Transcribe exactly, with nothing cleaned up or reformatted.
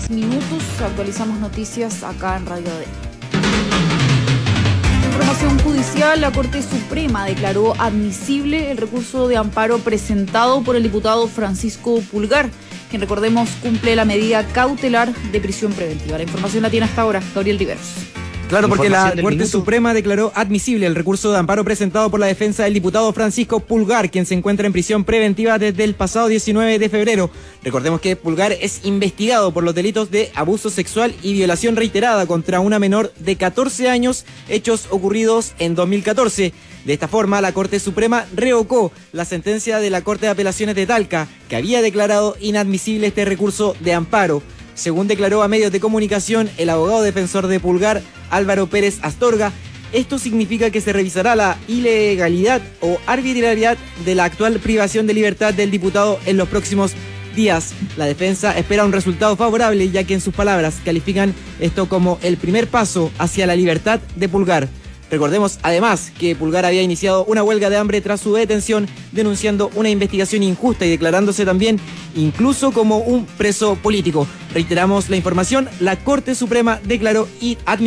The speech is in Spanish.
Minutos, actualizamos noticias acá en Radio D. Información judicial, la Corte Suprema declaró admisible el recurso de amparo presentado por el diputado Francisco Pulgar, quien, recordemos, cumple la medida cautelar de prisión preventiva. La información la tiene hasta ahora Gabriel Riveros. Claro, porque la Corte Suprema declaró admisible el recurso de amparo presentado por la defensa del diputado Francisco Pulgar, quien se encuentra en prisión preventiva desde el pasado diecinueve de febrero. Recordemos que Pulgar es investigado por los delitos de abuso sexual y violación reiterada contra una menor de catorce años, hechos ocurridos en dos mil catorce. De esta forma, la Corte Suprema revocó la sentencia de la Corte de Apelaciones de Talca, que había declarado inadmisible este recurso de amparo. Según declaró a medios de comunicación el abogado defensor de Pulgar, Álvaro Pérez Astorga, esto significa que se revisará la ilegalidad o arbitrariedad de la actual privación de libertad del diputado en los próximos días. La defensa espera un resultado favorable, ya que en sus palabras califican esto como el primer paso hacia la libertad de Pulgar. Recordemos además que Pulgar había iniciado una huelga de hambre tras su detención, denunciando una investigación injusta y declarándose también incluso como un preso político. Reiteramos la información, la Corte Suprema declaró inadmisible